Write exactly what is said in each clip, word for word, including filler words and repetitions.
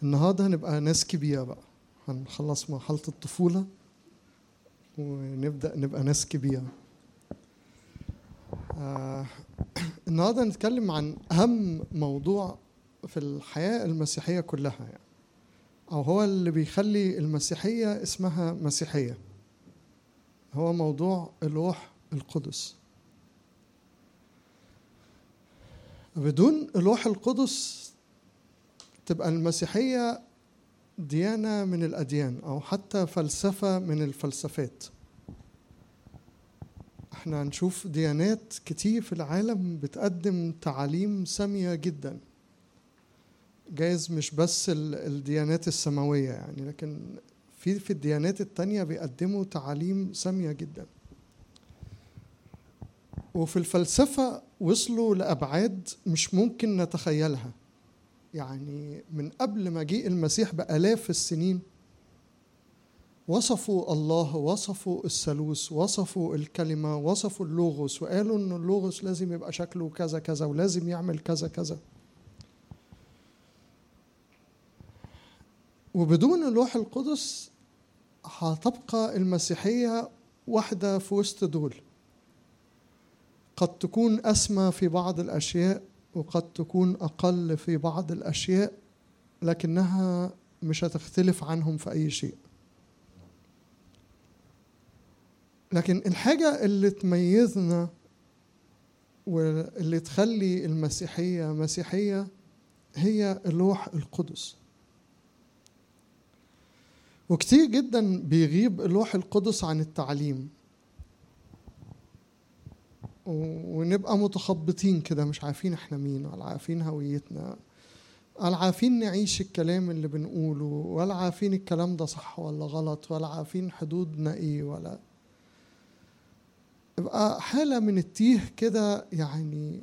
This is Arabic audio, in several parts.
النهارده هنبقى ناس كبيرة بقى، هنخلص مرحلة الطفولة ونبدأ نبقى ناس كبيرة. آه النهارده نتكلم عن أهم موضوع في الحياة المسيحية كلها، يعني أو هو اللي بيخلي المسيحية اسمها مسيحية، هو موضوع الروح القدس. بدون الروح القدس تبقى المسيحية ديانة من الأديان أو حتى فلسفة من الفلسفات. احنا هنشوف ديانات كتير في العالم بتقدم تعاليم سامية جدا، جايز مش بس الديانات السماوية يعني، لكن في في الديانات التانية بيقدموا تعاليم سامية جدا. وفي الفلسفة وصلوا لأبعاد مش ممكن نتخيلها، يعني من قبل مجيء المسيح بآلاف السنين وصفوا الله، وصفوا الثالوث، وصفوا الكلمة، وصفوا اللوغوس، وقالوا إن اللوغوس لازم يبقى شكله كذا كذا ولازم يعمل كذا كذا. وبدون الروح القدس هتبقى المسيحية واحدة في وسط دول، قد تكون أسمى في بعض الأشياء وقد تكون أقل في بعض الأشياء، لكنها مش هتختلف عنهم في أي شيء. لكن الحاجة اللي تميزنا واللي تخلي المسيحية مسيحية هي الروح القدس. وكتير جدا بيغيب الروح القدس عن التعليم، ونبقى متخبطين كده، مش عارفين احنا مين، ولا عارفين هويتنا، ولا عارفين نعيش الكلام اللي بنقوله، ولا عارفين الكلام ده صح ولا غلط، ولا عارفين حدودنا ايه، ولا يبقى حالة من التيه كده. يعني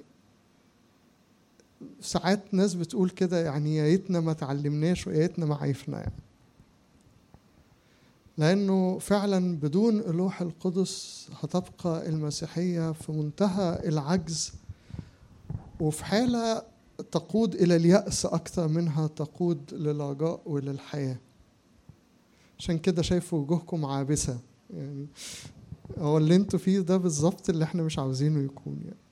ساعات ناس بتقول كده، يعني يا ريتنا ما تعلمناش ويا ريتنا ما عرفنا، يعني لأنه فعلا بدون الروح القدس هتبقى المسيحية في منتهى العجز، وفي حالة تقود إلى اليأس أكثر منها تقود للرجاء وللحياة. عشان كده شايفوا وجوهكم عابسة، يعني هو اللي انتوا فيه ده بالظبط اللي احنا مش عاوزينه يكون. يعني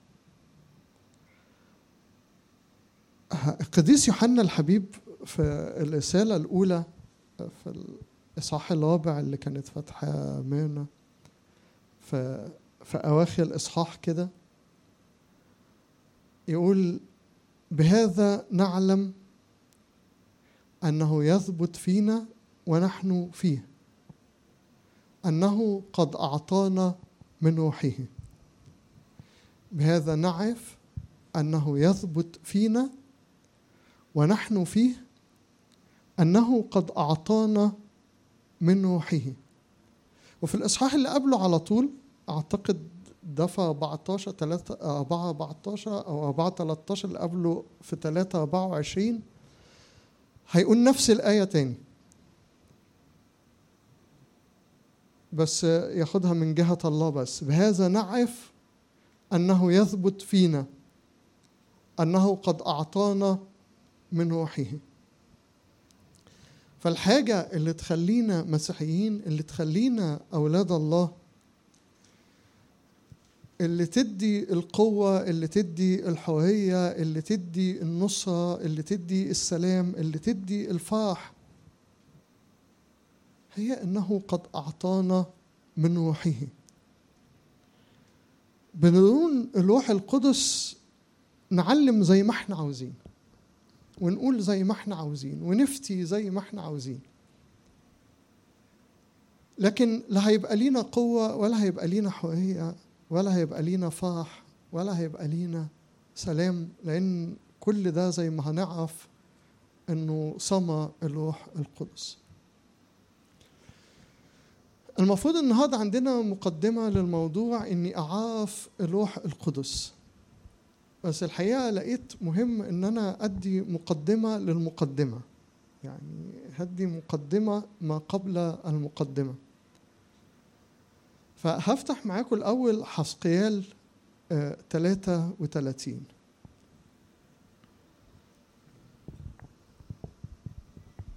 القديس يوحنا الحبيب في الرسالة الأولى في الإصحاح الرابع اللي كانت فاتحة مانا في, في أواخر الإصحاح كده يقول: بهذا نعلم أنه يثبت فينا ونحن فيه، أنه قد أعطانا من روحه. بهذا نعرف أنه يثبت فينا ونحن فيه، أنه قد أعطانا من روحه. وفي الإصحاح اللي قبله على طول، أعتقد ده في أربعتاشر أربعتاشر أو أربعة تلتاشر اللي قبله في ثلاثة أربعة وعشرين، هيقول نفس الآية تاني، بس ياخدها من جهة الله بس. بهذا نعرف أنه يثبت فينا، أنه قد أعطانا من روحه. فالحاجة اللي تخلينا مسيحيين، اللي تخلينا أولاد الله، اللي تدي القوة، اللي تدي الحرية، اللي تدي النصرة، اللي تدي السلام، اللي تدي الفرح، هي أنه قد أعطانا من روحه. بدون الروح القدس نعلم زي ما احنا عاوزين، ونقول زي ما احنا عاوزين، ونفتي زي ما احنا عاوزين، لكن لا هيبقى لينا قوة ولا هيبقى لينا حرية ولا هيبقى لينا فرح ولا هيبقى لينا سلام، لأن كل ده زي ما هنعرف أنه صمى الروح القدس. المفروض النهاردة عندنا مقدمة للموضوع، إني أعرف الروح القدس، بس الحقيقة لقيت مهم إن أنا أدي مقدمة للمقدمة، يعني هدي مقدمة ما قبل المقدمة. فهفتح معاكم الأول حسقيال ثلاثة وثلاثين.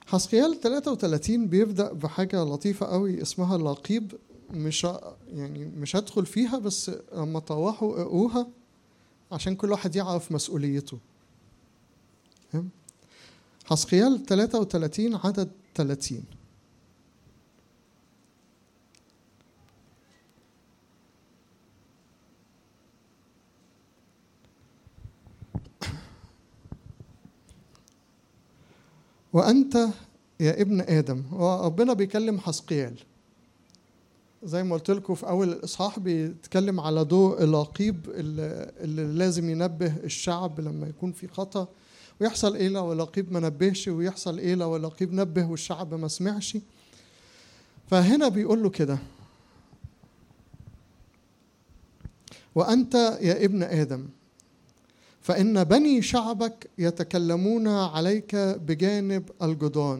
حسقيال ثلاثة وثلاثين بيبدأ بحاجة لطيفة قوي اسمها لاقيب. مش يعني مش هدخل فيها، بس لما طوحوا اقوها عشان كل واحد يعرف مسؤوليته. حسقيال ثلاثة وثلاثين عدد ثلاثين. وأنت يا ابن آدم، وربنا بيكلم حسقيال زي ما قلت لكم في أول الإصحاح، بيتكلم على ضوء اللاقيب اللي, اللي لازم ينبه الشعب لما يكون في خطأ، ويحصل إيه لو اللاقيب ما نبهش، ويحصل إيه لو اللاقيب نبه والشعب ما سمعش. فهنا بيقول له كده: وأنت يا ابن آدم، فإن بني شعبك يتكلمون عليك بجانب الجدران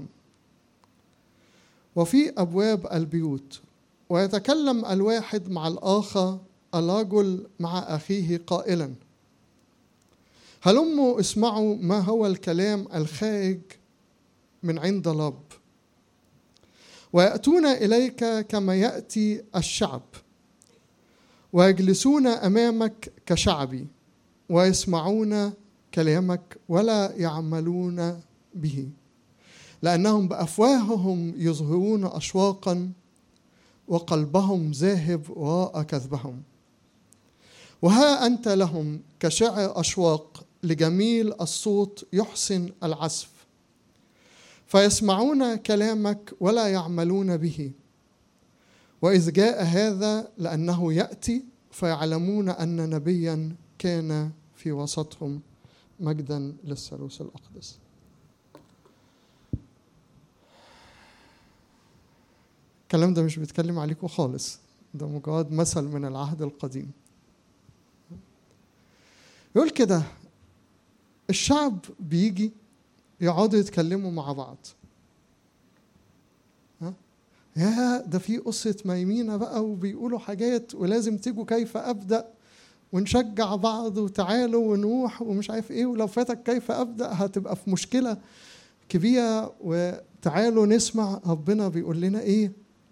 وفي أبواب البيوت، ويتكلم الواحد مع الآخر، الرجل مع أخيه، قائلا: هلموا اسمعوا ما هو الكلام الخارج من عند الرب. ويأتون إليك كما يأتي الشعب، ويجلسون أمامك كشعبي، ويسمعون كلامك ولا يعملون به، لأنهم بأفواههم يظهرون أشواقا، وقلبهم ذاهب وراء كذبهم. وها أنت لهم كشعر أشواق لجميل الصوت يحسن العزف، فيسمعون كلامك ولا يعملون به. وإذ جاء هذا لأنه يأتي، فيعلمون أن نبيا كان في وسطهم، مجدا للثالوث الأقدس. الكلام ده مش بيتكلم عليكم خالص، ده مجرد مثل من العهد القديم. يقول كده: الشعب بيجي يقعدوا يتكلموا مع بعض، ها يا ده في قصة ميمينة بقى، وبيقولوا حاجات، ولازم تيجوا كيف أبدأ، ونشجع بعض، وتعالوا ونروح ومش عارف ايه، ولو فاتك كيف أبدأ هتبقى في مشكلة كبيرة، وتعالوا نسمع ربنا بيقول لنا ايه.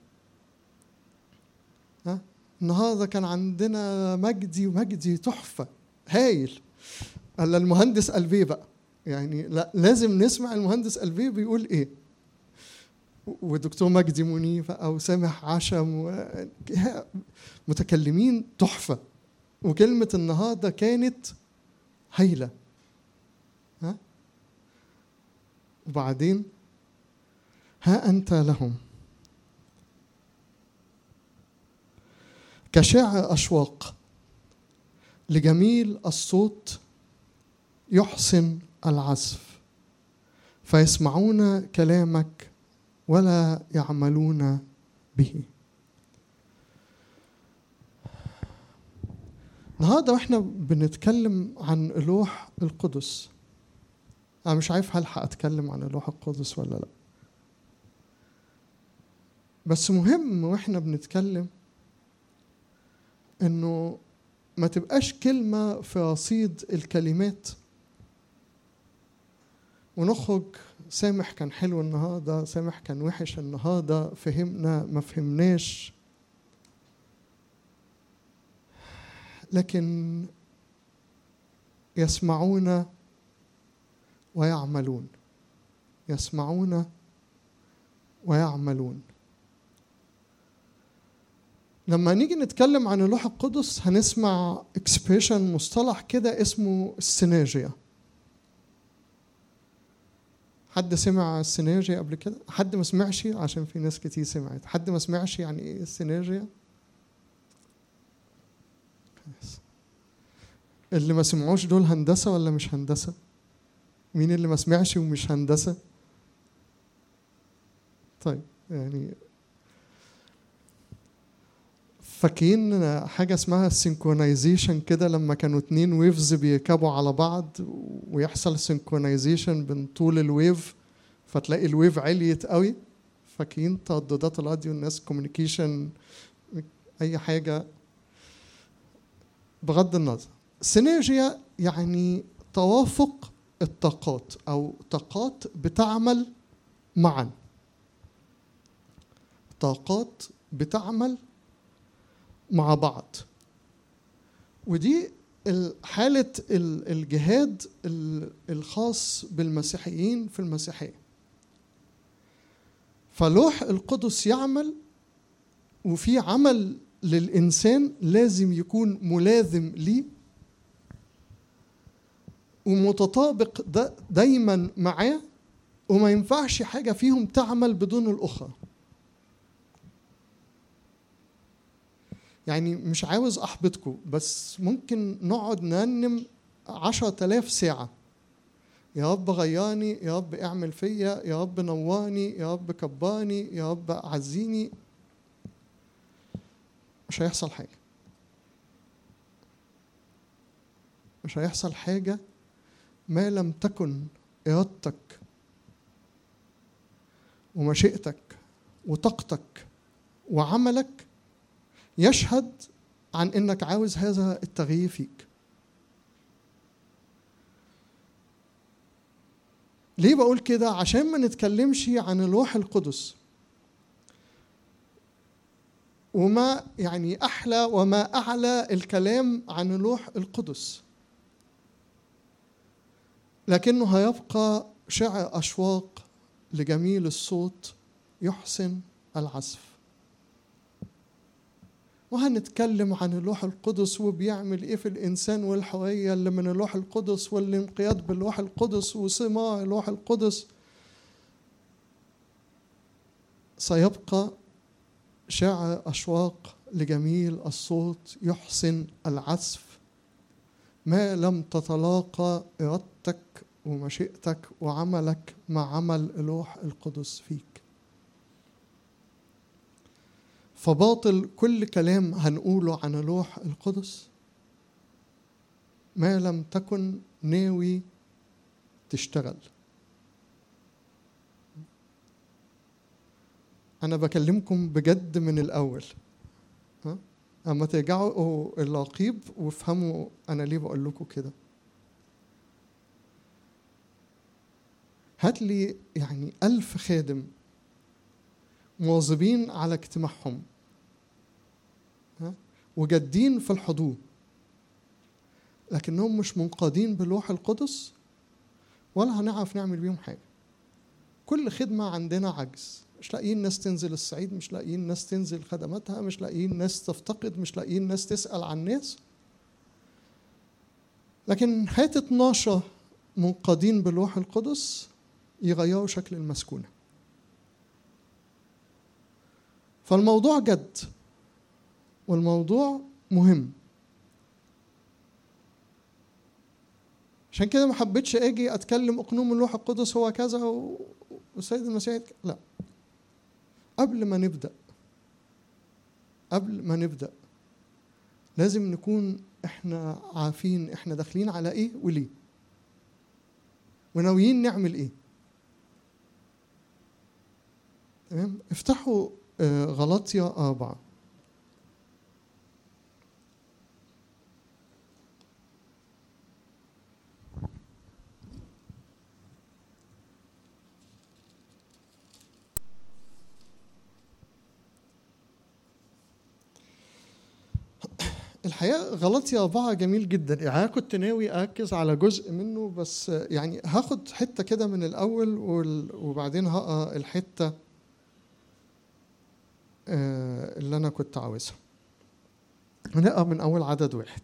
ها النهارده كان عندنا مجدي، ومجدي تحفة هايل. قال المهندس ألفي بقى، يعني لا لازم نسمع المهندس ألفي بيقول ايه، ودكتور مجدي منيف او سامح عشم، متكلمين تحفة، وكلمة النهارده كانت هايلة. ها وبعدين ها أنت لهم كشاع أشواق لجميل الصوت يحسن العزف، فيسمعون كلامك ولا يعملون به. النهارده واحنا بنتكلم عن الروح القدس، انا مش عارف هل هاتكلم عن الروح القدس ولا لا، بس مهم واحنا بنتكلم انه ما تبقاش كلمة في رصيد الكلمات ونخرج سامح كان حلو النهارده، سامح كان وحش النهارده، فهمنا ما فهمناش، لكن يسمعون ويعملون، يسمعون ويعملون. لما نيجي نتكلم عن الروح القدس هنسمع اكسبريشن، مصطلح كده اسمه السينرجيا. حد سمع السينرجيا قبل كده؟ حد ما سمعش؟ عشان في ناس كتير سمعت. حد ما سمعش يعني ايه السينرجيا؟ اللي ما سمعوش دول هندسة ولا مش هندسة؟ مين اللي ما سمعش ومش هندسة؟ طيب يعني فاكرين حاجة اسمها السينكرونايزيشن كده، لما كانوا اتنين ويفز بيركبوا على بعض ويحصل سينكرونايزيشن بين طول الويف، فتلاقي الويف عليت قوي. فاكرين ترددات الراديو، الناس كوميونيكيشن اي حاجة. بغض النظر، سينرجيا يعني توافق الطاقات، او طاقات بتعمل معا، طاقات بتعمل مع بعض. ودي حالة الجهاد الخاص بالمسيحيين في المسيحية. فلوح القدس يعمل، وفي عمل للإنسان لازم يكون ملازم ليه ومتطابق دايما معاه، وما ينفعش حاجة فيهم تعمل بدون الأخرى. يعني مش عاوز أحبطكم، بس ممكن نقعد نرنم عشرة آلاف ساعة، يا رب غياني، يا رب اعمل فيا، يا رب نواني، يا رب كباني، يا رب عزيني، مش هيحصل حاجة. مش هيحصل حاجة ما لم تكن إرادتك ومشيئتك وطاقتك وعملك يشهد عن إنك عاوز هذا التغيير فيك. ليه بقول كده؟ عشان ما نتكلمش عن الروح القدس وما يعني أحلى وما أعلى الكلام عن الروح القدس، لكنه هيبقى شعر أشواق لجميل الصوت يحسن العزف. وهنتكلم عن الروح القدس وبيعمل ايه في الانسان، والحريه اللي من الروح القدس، والانقياد بالروح القدس، وثمار الروح القدس. سيبقى شعر اشواق لجميل الصوت يحسن العزف ما لم تتلاقى ارادتك ومشيئتك وعملك مع عمل الروح القدس فيك. فباطل كل كلام هنقوله عن الروح القدس ما لم تكن ناوي تشتغل. أنا بكلمكم بجد من الأول، ها؟ أما ترجعوا العقيب وافهموا أنا ليه بقول لكم كده. هات لي يعني ألف خادم مواظبين على اجتماعهم وجادين في الحضور، لكنهم مش منقادين بالروح القدس، ولا هنعرف نعمل بيهم حاجة. كل خدمة عندنا عجز، مش لاقيين ناس تنزل الصعيد، مش لاقيين ناس تنزل خدماتها، مش لاقيين ناس تفتقد، مش لاقيين ناس تسأل عن الناس. لكن هات اتناشر منقادين بالروح القدس يغيروا شكل المسكونة. فالموضوع جد والموضوع مهم. عشان كده ما حبيتش اجي اتكلم اقنوم الروح القدس هو كذا والسيد المسيح، لا. قبل ما نبدا قبل ما نبدا لازم نكون احنا عارفين احنا داخلين على ايه وليه، وناويين نعمل ايه. تمام؟ افتحوا غلاطيا أربعة. الحقيقة غلاطيا أربعة جميل جدا. يعني أنا كنت ناوي أركز على جزء منه، بس يعني هاخد حتة كده من الأول وبعدين هقرأ الحتة اللي أنا كنت عاوزها. هنقرأ من أول عدد واحد.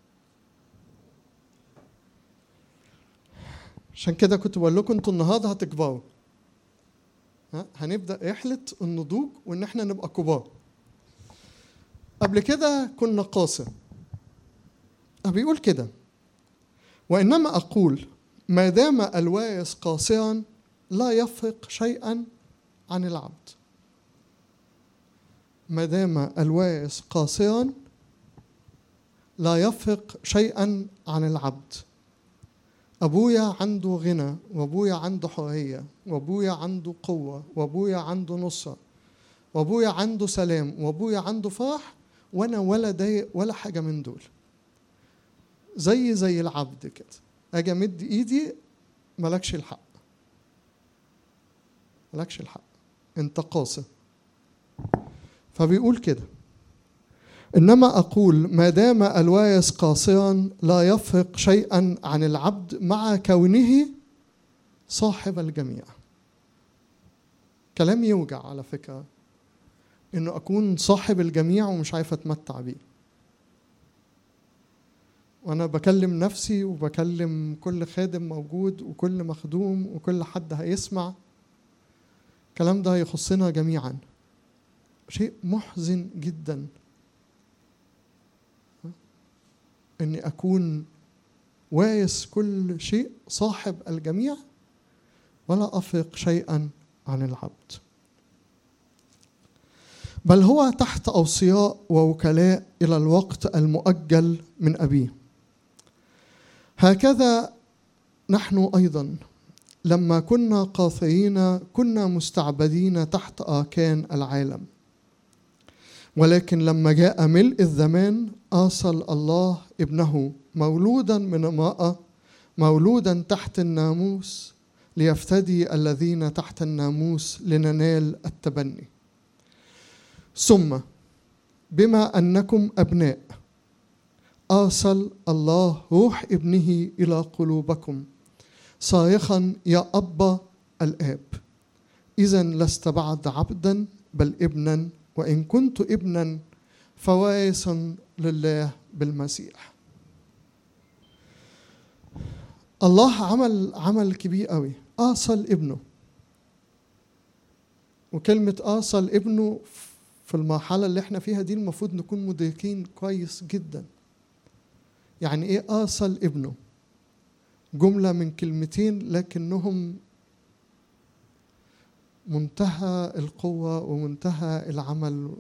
عشان كده كنت بقول لكم انتوا النهارده هتكبروا. هنبدأ رحلة النضوج وإن احنا نبقى كبار. قبل كده كنا قاسة. بيقول كده: وإنما أقول ما دام الوارث قاصرا لا يفرق شيئا عن العبد. ما دام الوارث قاصرا لا يفرق شيئا عن العبد. أبويا عنده غنى، وأبويا عنده حرية، وأبويا عنده قوة، وأبويا عنده نصرة، وأبويا عنده سلام، وأبويا عنده فرح، وأنا ولا ضايق ولا حاجة من دول. زي زي العبد كده، أجي أمد إيدي ملكش الحق. ملكش الحق، انت قاسي. فبيقول كده: إنما أقول ما دام الوايس قاسيا لا يفرق شيئا عن العبد مع كونه صاحب الجميع. كلام يوجع على فكرة، إنه أكون صاحب الجميع ومش عارف أتمتع بيه. وأنا بكلم نفسي وبكلم كل خادم موجود وكل مخدوم وكل حد هيسمع. الكلام ده يخصنا جميعا. شيء محزن جدا إني أكون وايس كل شيء، صاحب الجميع، ولا أفرق شيئا عن العبد، بل هو تحت أوصياء ووكلاء إلى الوقت المؤجل من أبيه. هكذا نحن أيضا لما كنا قاصرين كنا مستعبدين تحت آكان العالم، ولكن لما جاء ملء الزمان أرسل الله ابنه مولودا من امرأة، مولودا تحت الناموس، ليفتدي الذين تحت الناموس لننال التبني. ثم بما أنكم أبناء أرسل الله روح ابنه إلى قلوبكم صارخا يا أبا الآب. إذن لست بعد عبدا بل ابنا، وإن كنت ابنا فوارث لله بالمسيح. الله عمل عمل كبير قوي، أرسل ابنه. وكلمة أرسل ابنه في المرحلة اللي احنا فيها دي المفروض نكون مدركين كويس جدا. يعني ايه أرسل ابنه؟ جملة من كلمتين لكنهم منتهى القوة ومنتهى العمل.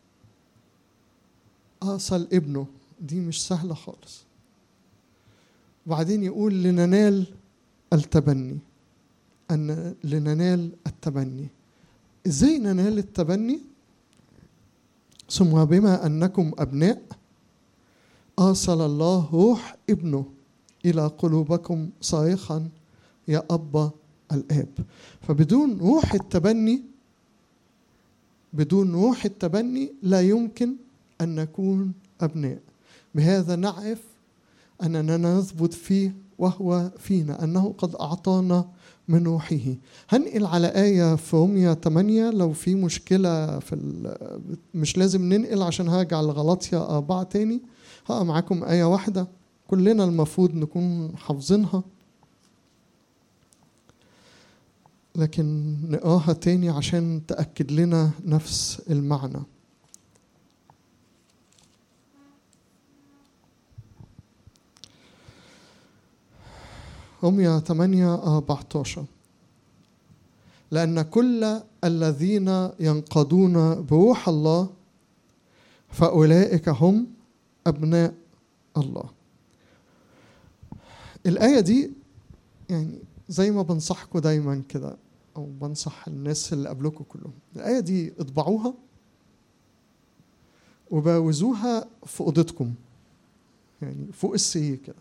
أرسل ابنه دي مش سهلة خالص. وبعدين يقول لننال التبني، أن لننال التبني. إزاي ننال التبني؟ ثم بما أنكم أبناء أرسل الله روح ابنه إلى قلوبكم صارخا يا أبا الآب. فبدون روح التبني، بدون روح التبني لا يمكن أن نكون أبناء. بهذا نعرف أننا نثبت فيه وهو فينا، أنه قد أعطانا من روحه. هنقل على آية في رومية ثمانية لو في مشكلة في مش لازم ننقل عشان هرجع لغلاطيا أربعة تاني. هقرأ معاكم آية واحدة كلنا المفروض نكون حافظينها، لكن نقراها تاني عشان تأكد لنا نفس المعنى. رومية ثمانية أربعة عشر: لأن كل الذين ينقضون بروح الله فأولئك هم أبناء الله. الآية دي يعني زي ما بنصحكم دايما كده، أو بنصح الناس اللي قبلكم كلهم، الآية دي اطبعوها وباوزوها في أوضتكم، يعني فوق السرير كده.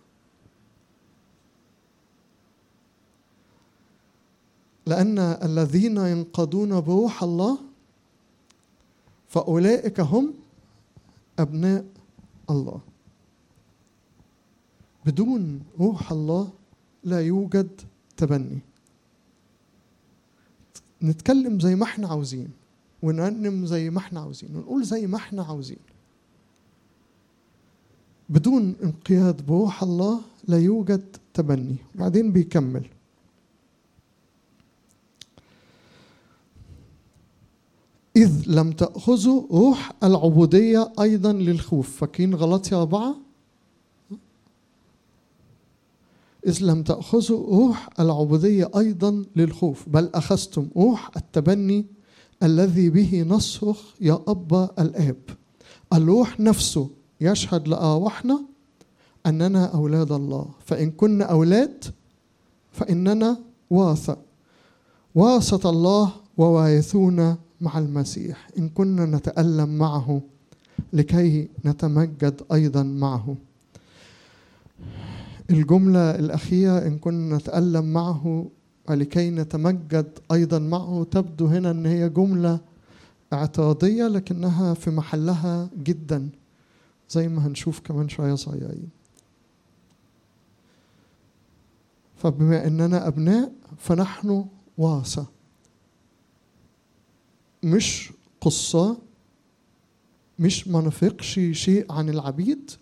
لأن الذين ينقضون بروح الله فأولئك هم أبناء الله. بدون روح الله لا يوجد تبني. نتكلم زي ما احنا عاوزين، ونرنم زي ما احنا عاوزين، ونقول زي ما احنا عاوزين. بدون انقياد بروح الله لا يوجد تبني. بعدين بيكمل: إذ لم تأخذوا روح العبودية أيضا للخوف. فاكرين غلاطيا أربعة؟ إذ لم تأخذوا روح العبودية أيضا للخوف، بل أخذتم روح التبني الذي به نصرخ يا أبا الآب. الروح نفسه يشهد لأرواحنا أننا أولاد الله، فإن كنا أولاد فإننا ورثة، ورثة الله ووارثون مع المسيح، إن كنا نتألم معه لكي نتمجد أيضا معه. الجملة الأخيرة إن كنا نتألم معه ولكي نتمجد أيضا معه. تبدو هنا أن هي جملة اعتراضية لكنها في محلها جدا زي ما هنشوف كمان شوية صغيرين. فبما أننا أبناء فنحن ورثة، مش قصة، مش ما نفقش شيء عن العبيد،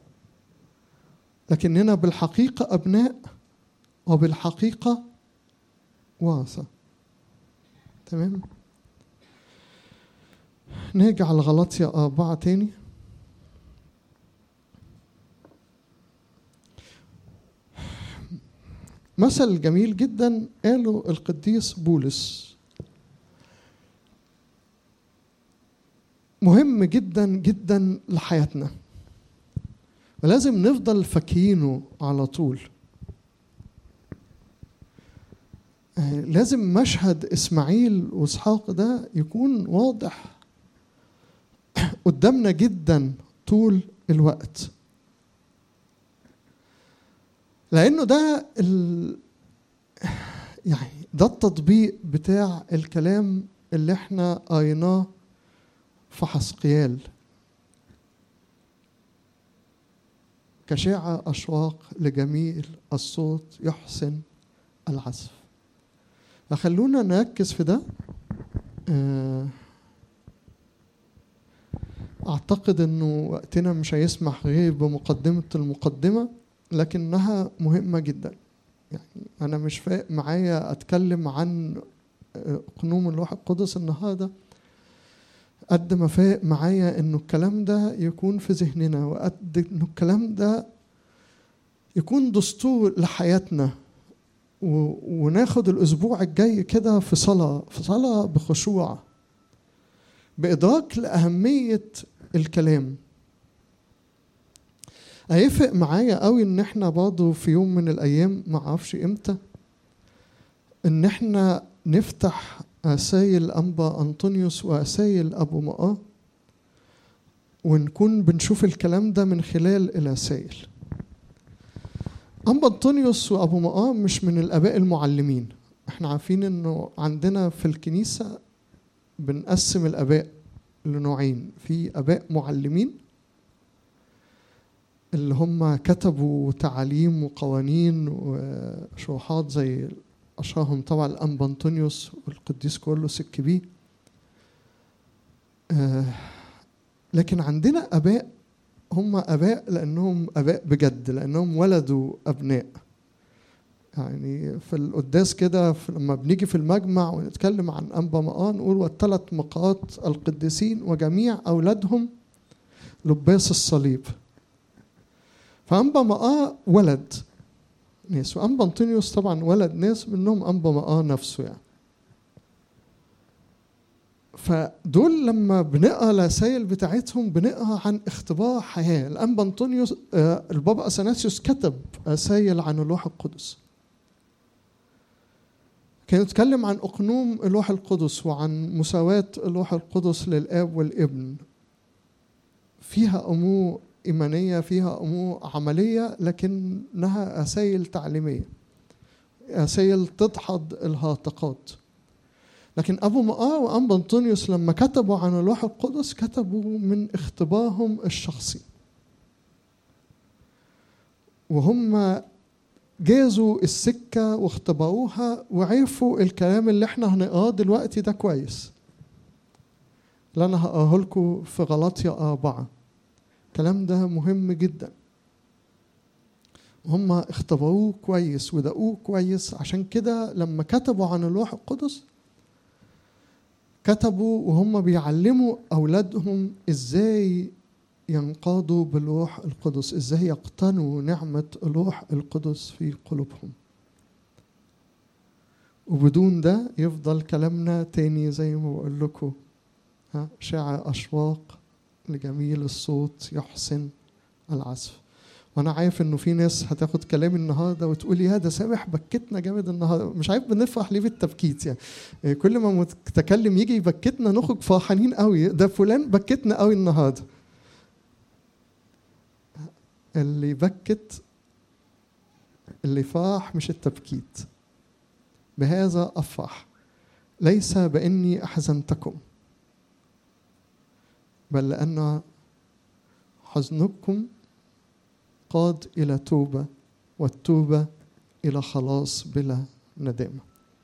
لكننا بالحقيقة أبناء وبالحقيقة ورثة. تمام. نرجع لغلاطيا أربعة تاني. مثل جميل جدا قاله القديس بولس، مهم جدا جدا لحياتنا ولازم نفضل فاكرينه على طول. لازم مشهد إسماعيل وإسحاق ده يكون واضح قدامنا جدا طول الوقت، لأنه ده ال... يعني ده التطبيق بتاع الكلام اللي احنا قريناه في حسقيال. كشاع أشواق لجميل الصوت يحسن العزف. فخلونا نركز في ده. أعتقد أنه وقتنا مش هيسمح غير بمقدمة المقدمة، لكنها مهمة جدا. يعني أنا مش فاق معايا أتكلم عن قنوم الروح القدس النهاردة قد ما فاق معايا أنه الكلام ده يكون في ذهننا، وقد أنه الكلام ده يكون دستور لحياتنا، وناخد الأسبوع الجاي كده في صلاة في صلاة بخشوع، بإدراك لأهمية الكلام. هيفرق معايا قوي ان احنا برضه في يوم من الايام، ما اعرفش امتى، ان احنا نفتح رسائل انبا انطونيوس ورسائل ابو مقاه، ونكون بنشوف الكلام ده من خلال الرسائل. انبا انطونيوس وابو مقاه مش من الاباء المعلمين. احنا عارفين انه عندنا في الكنيسة بنقسم الاباء لنوعين، في اباء معلمين اللي هم كتبوا تعاليم وقوانين وشروحات، زي أشهرهم طبعا الأنبا أنطونيوس والقديس كورلوس الكبير. آه لكن عندنا أباء هم أباء لأنهم أباء بجد، لأنهم ولدوا أبناء. يعني في القداس كده لما بنيجي في المجمع ونتكلم عن أنبا مقاه نقول والثلاث مقاات القديسين وجميع أولادهم لباس الصليب. فأنبا مقاه ولد ناس، وأنبا أنطونيوس طبعا ولد ناس، منهم أنبا مقاه نفسه يعني. فدول لما بنقرأ الرسائل بتاعتهم بنقرأ عن اختبار حياة. الأنبا أنطونيوس آه البابا أثناسيوس كتب رسائل عن الروح القدس، كان يتكلم عن أقنوم الروح القدس وعن مساواة الروح القدس للآب والابن. فيها أمور إيمانية، فيها أمور عملية، لكنها رسائل تعليمية، رسائل تدحض الهرطقات. لكن أبو مقاه وأنبا أنطونيوس لما كتبوا عن الروح القدس كتبوا من اختبارهم الشخصي، وهم جازوا السكة واختبروها وعرفوا الكلام اللي احنا هنقراه دلوقتي ده كويس، اللي أنا هقراه لكم في غلاطيا أربعة. الكلام ده مهم جدا، هم اختبروه كويس ودقوه كويس. عشان كده لما كتبوا عن الروح القدس كتبوا وهم بيعلموا أولادهم إزاي ينقادوا بالروح القدس، إزاي يقتنوا نعمة الروح القدس في قلوبهم. وبدون ده يفضل كلامنا تاني زي ما بقول لكم، ها شاع أشواق لجميل الصوت يحسن العزف. وانا عارف انه في ناس هتاخد كلامي النهارده وتقول يا ده سامح بكتنا جامد النهارده. مش عارف بنفرح ليه بالتبكيت يعني. كل ما متكلم يجي يبكتنا نخرج فرحانين قوي، ده فلان بكتنا قوي النهارده. اللي يبكت اللي فرح مش التبكيت، بهذا أفرح، ليس بإني أحزنتكم، بل لأن حزنكم قاد إلى توبة، والتوبة إلى خلاص بلا ندامة.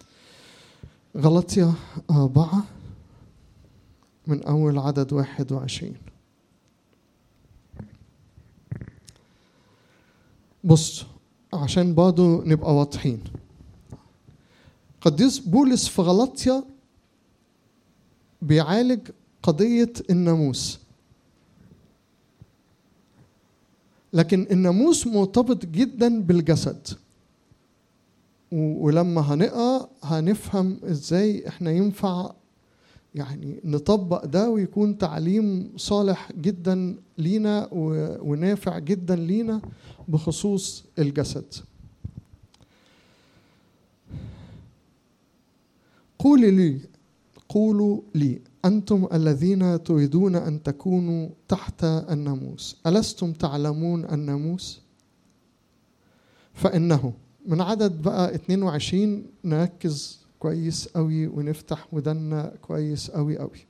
غلطية أربعة من أول عدد واحد وعشرين. بص عشان برضو نبقى واضحين، قديس بولس في غلطية بيعالج قضية الناموس، لكن الناموس مرتبط جدا بالجسد، ولما هنقرأ هنفهم ازاي احنا ينفع يعني نطبق ده ويكون تعليم صالح جدا لينا ونافع جدا لينا بخصوص الجسد. قولوا لي قولوا لي أنتم الذين تريدون أن تكونوا تحت الناموس، ألستم تعلمون الناموس؟ فإنه من عدد بقى اثنين وعشرين نركز كويس قوي ونفتح ودنا كويس قوي قوي.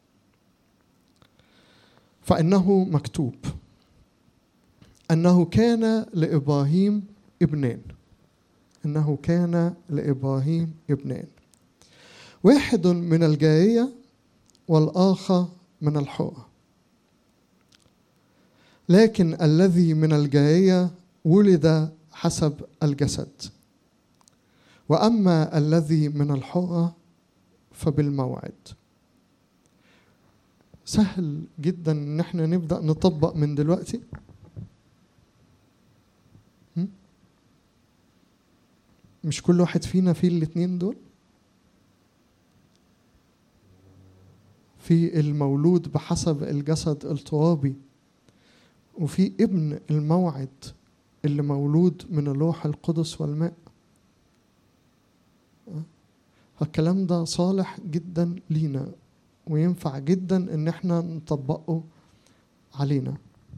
فإنه مكتوب أنه كان لإبراهيم ابنان، أنه كان لإبراهيم ابنان، واحد من الجارية والآخر من الحرة، لكن الذي من الجارية ولد حسب الجسد، وأما الذي من الحرة فبالموعد. سهل جدا ان احنا نبدأ نطبق من دلوقتي. مش كل واحد فينا فيه الاتنين دول؟ في المولود بحسب الجسد الترابي، وفي ابن الموعد اللي مولود من الروح القدس والماء. الكلام ده صالح جدا لينا وينفع جدا ان احنا نطبقه علينا.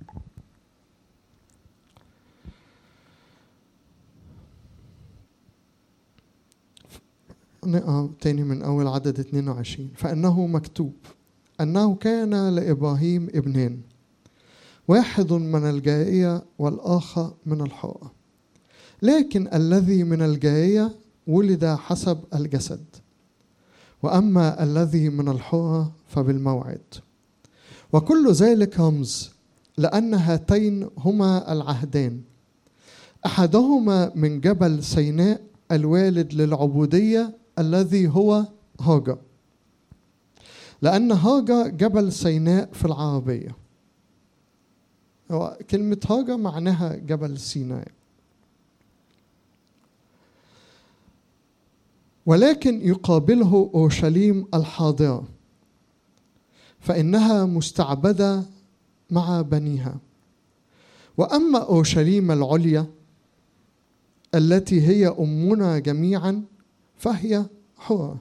نقرأ تاني من أول عدد اثنين وعشرين. فإنه مكتوب أنه كان لإبراهيم ابنان، واحد من الجارية والآخر من الحرة، لكن الذي من الجارية ولد حسب الجسد، وأما الذي من الحرة فبالموعد. وكل ذلك رمز، لأن هاتين هما العهدان، أحدهما من جبل سيناء الوالد للعبودية الذي هو هاجر، لأن هاجر جبل سيناء في العربية. كلمة هاجر معناها جبل سيناء. ولكن يقابله أورشليم الحاضرة، فإنها مستعبدة مع بنيها. وأما أورشليم العليا التي هي أمنا جميعا فهي حرة،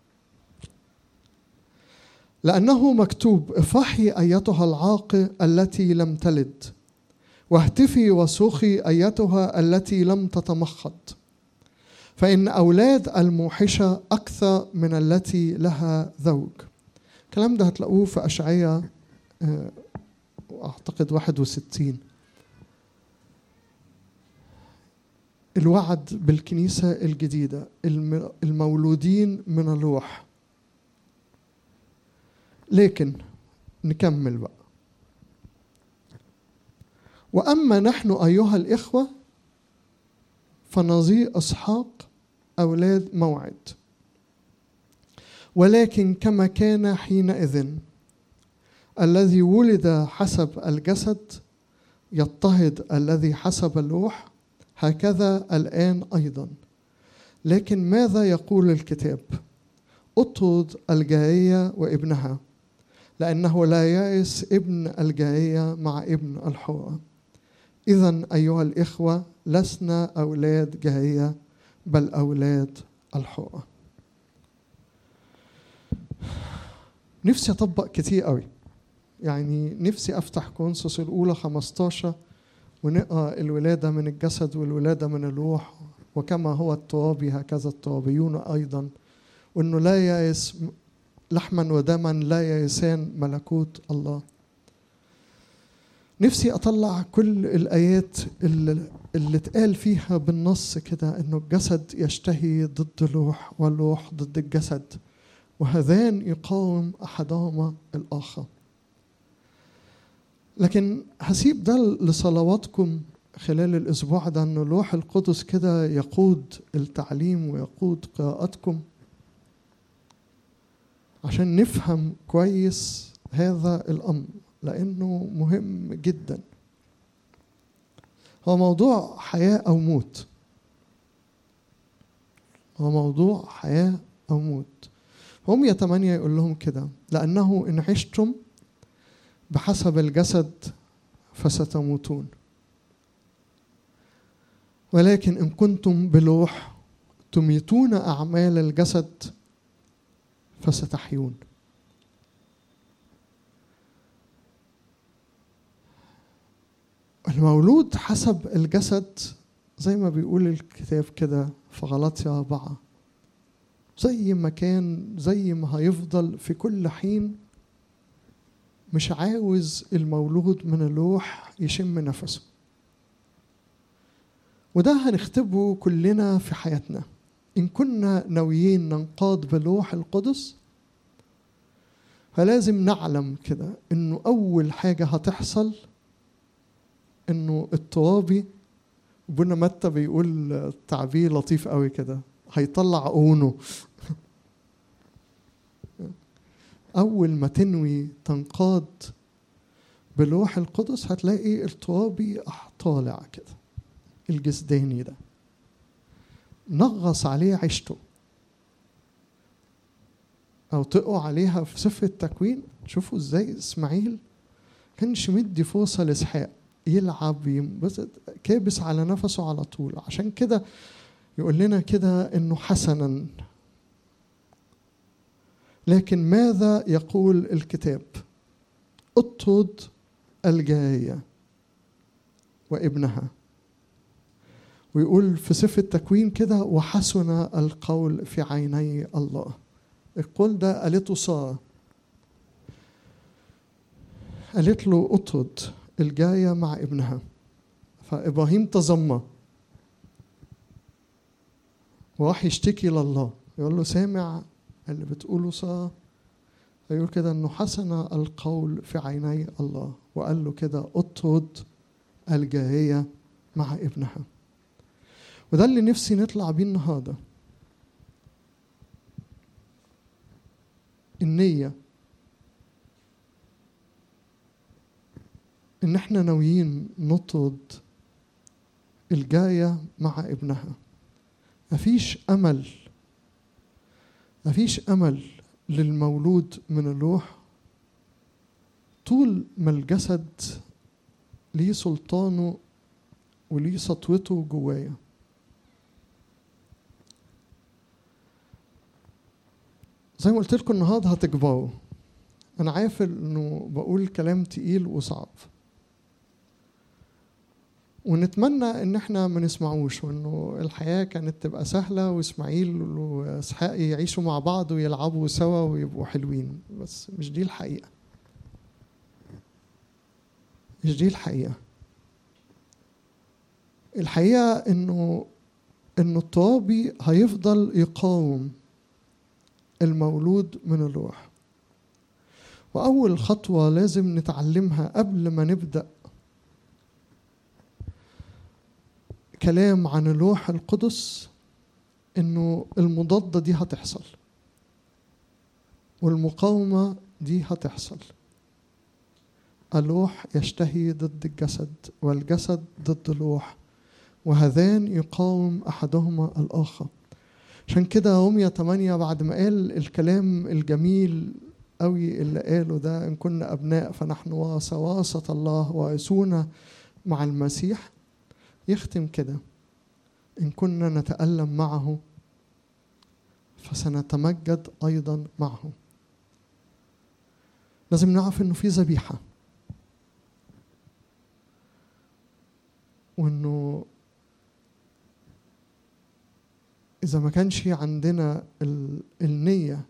لأنه مكتوب: افرحي أيتها العاقر التي لم تلد، واهتفي وصرخي أيتها التي لم تتمخض، فإن أولاد الموحشة أكثر من التي لها زوج. الكلام ده هتلاقوه في أشعياء أعتقد واحد وستين. الوعد بالكنيسة الجديدة، المولودين من الروح. لكن نكمل بقى. وأما نحن أيها الإخوة فنظير إسحاق أولاد موعد، ولكن كما كان حينئذ الذي ولد حسب الجسد يضطهد الذي حسب الروح، هكذا الآن أيضا. لكن ماذا يقول الكتاب؟ اطرد الجارية وابنها، لأنه لا يئس ابن الجارية مع ابن الحرة. إذن أيها الإخوة لسنا أولاد جارية بل أولاد الحرة. نفسي أطبق كتير قوي، يعني نفسي أفتح كورنثوس الأولى خمستاشر ونقرأ الولادة من الجسد والولادة من الروح وكما هو الترابي هكذا الترابيون أيضا، وأنه لا يئس لحما ودما لا يئسان ملكوت الله. نفسي أطلع كل الآيات اللي, اللي اتقال فيها بالنص كده أنه الجسد يشتهي ضد الروح والروح ضد الجسد، وهذان يقاوم أحدهما الآخر. لكن هسيب ده لصلواتكم خلال الأسبوع ده، أن الروح القدس كده يقود التعليم ويقود قراءتكم عشان نفهم كويس هذا الأمر، لأنه مهم جدا. هو موضوع حياة أو موت، هو موضوع حياة أو موت. هم يتمنى يقول لهم كده: لأنه إن عشتم بحسب الجسد فستموتون، ولكن إن كنتم بالروح تميتون أعمال الجسد فستحيون. المولود حسب الجسد زي ما بيقول الكتاب كده في غلاطيا أربعة، زي ما كان زي ما هيفضل في كل حين، مش عاوز المولود من الروح يشم نفسه. وده هنختبره كلنا في حياتنا إن كنا ناويين ننقاد بالروح القدس. فلازم نعلم كده إنه أول حاجة هتحصل إنه الترابي، ابونا متى بيقول تعبير لطيف قوي كده، هيطلع أونه. أول ما تنوي تنقاد بالروح القدس هتلاقي الترابي طالع كده، الجسداني ده نغص عليه عيشته. أو تقوا عليها في سفر التكوين، شوفوا إزاي إسماعيل كانش مدي فرصة لإسحاق يلعب ينبسط، كابس على نفسه على طول. عشان كده يقول لنا كده إنه حسنا. لكن ماذا يقول الكتاب؟ اطرد الجارية وابنها. ويقول في سفر التكوين كده: وحسن القول في عيني الله. القول ده قالته سارة، قالت له اطرد الجارية مع ابنها. فإبراهيم تذمر وراح يشتكي لله، يقول له: سامع اللي بتقوله سارة؟ يقول كده انه حسن القول في عيني الله، وقال له كده: اطرد الجارية مع ابنها. وده اللي نفسي نطلع بيه النهارده، النية، ان احنا ناويين نطرد الجارية مع ابنها. مفيش امل، مفيش امل للمولود من الروح طول ما الجسد ليه سلطانه وليه سطوته جوايا. زي ما قلت لكم النهارده هتكبروا. انا عارف انه بقول كلام تقيل وصعب، ونتمنى ان احنا ما نسمعوش، وانه الحياه كانت تبقى سهله واسماعيل واسحاق يعيشوا مع بعض ويلعبوا سوا ويبقوا حلوين. بس مش دي الحقيقه، مش دي الحقيقه. الحقيقه انه انه الترابي هيفضل يقاوم المولود من الروح. واول خطوه لازم نتعلمها قبل ما نبدا كلام عن الروح القدس، انه المضادة دي هتحصل والمقاومة دي هتحصل. الروح يشتهي ضد الجسد والجسد ضد الروح، وهذان يقاوم أحدهما الآخر. عشان كده رومية ثمانية بعد ما قال الكلام الجميل قوي اللي قاله ده: إن كنا أبناء فنحن ورثة، ورثة الله وارثون مع المسيح، يختم كده: إن كنا نتألم معه فسنتمجد أيضا معه. لازم نعرف إنه في ذبيحة، وإنه إذا ما كانش عندنا النية.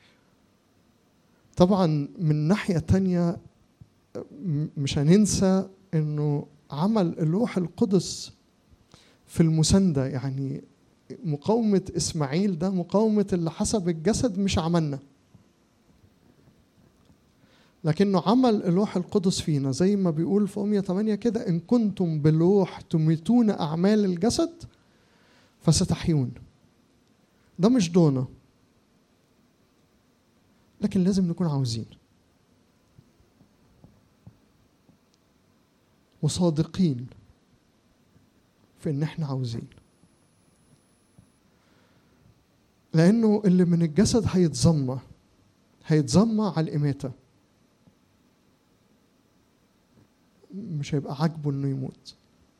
طبعا من ناحية تانية مش هننسى إنه عمل الروح القدس في المساندة، يعني مقاومة إسماعيل ده مقاومة اللي حسب الجسد مش عملنا، لكنه عمل الروح القدس فينا زي ما بيقول في رومية ثمانية كده: إن كنتم بالروح تميتون أعمال الجسد فستحيون. ده مش دونه، لكن لازم نكون عاوزين وصادقين في إن إحنا عاوزين، لأنه اللي من الجسد هيتظمى هيتظمى على الإماتة، مش هيبقى عاجبه إنه يموت.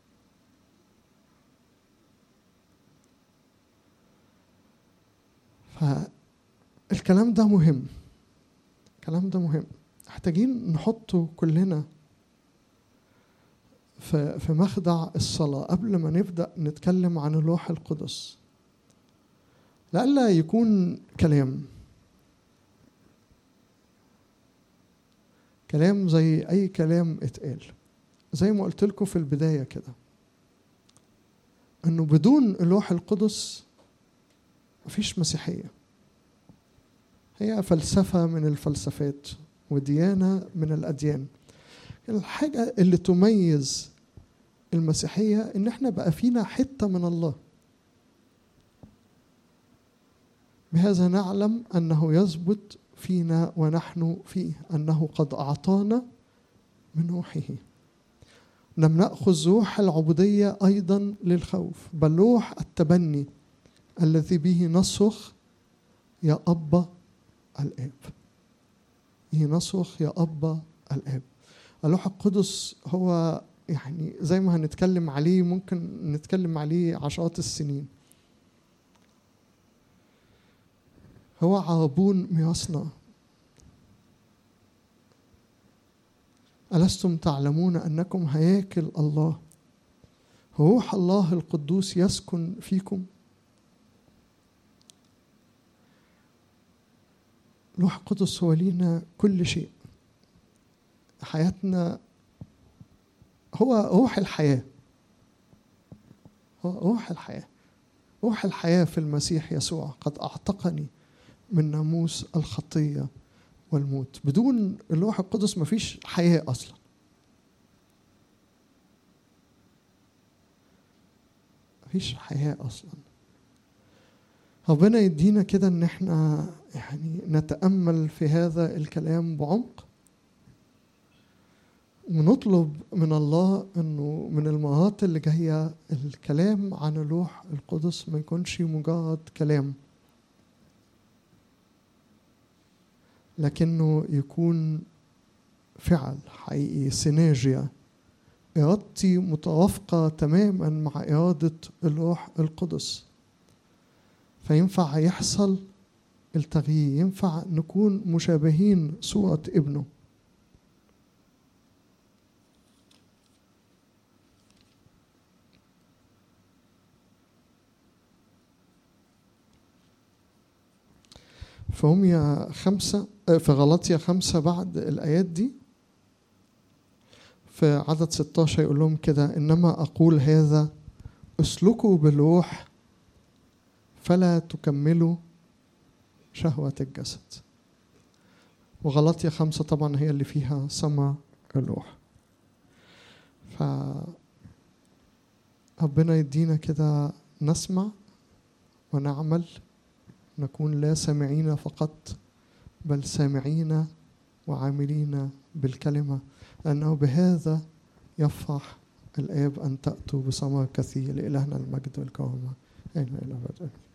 فالكلام ده مهم، الكلام ده مهم، محتاجين نحطه كلنا في في مخدع الصلاة قبل ما نبدأ نتكلم عن الروح القدس، لألا يكون كلام كلام زي أي كلام اتقال. زي ما قلت لكم في البداية كده، إنه بدون الروح القدس مفيش مسيحية، هي فلسفة من الفلسفات وديانة من الأديان. الحاجة اللي تميز المسيحية إن احنا بقى فينا حتة من الله. بهذا نعلم أنه يثبت فينا ونحن فيه، أنه قد أعطانا من روحه. لم نأخذ روح العبودية أيضا للخوف، بل روح التبني الذي به نصرخ يا أبا الآب. به نصرخ يا أبا الآب. الروح القدس هو يعني زي ما هنتكلم عليه، ممكن نتكلم عليه عشرات السنين. هو عربون ميراثنا. ألستم تعلمون أنكم هياكل الله، روح الله القدوس يسكن فيكم. روح القدس هو لينا كل شيء، حياتنا هو روح الحياة، هو روح الحياة، روح الحياة في المسيح يسوع قد أعتقني من ناموس الخطية والموت. بدون الروح القدس مفيش حياة أصلا. مفيش حياة أصلا. ربنا يدينا كده إن احنا يعني نتأمل في هذا الكلام بعمق، ونطلب من الله إنه من المرات اللي جاية الكلام عن الروح القدس ما يكونش مجرد كلام، لكنه يكون فعل حقيقي، سينرجيا، إرادتي متوافقة تماما مع إرادة الروح القدس، فينفع يحصل التغيير، ينفع نكون مشابهين صورة ابنه. فهم يا خمسة في غلطية خمسة بعد الآيات دي في عدد ستاشر يقول لهم كده: إنما أقول هذا اسلكوا بالروح فلا تكملوا شهوة الجسد. وغلطية خمسة طبعا هي اللي فيها ثمر الروح. فربنا يدينا كده نسمع ونعمل، نكون لا سامعين فقط بل سامعين وعاملين بالكلمة، لأنه بهذا يفرح الآب أن تأتوا بثمر كثير. لإلهنا المجد والكرامة إلى الأبد.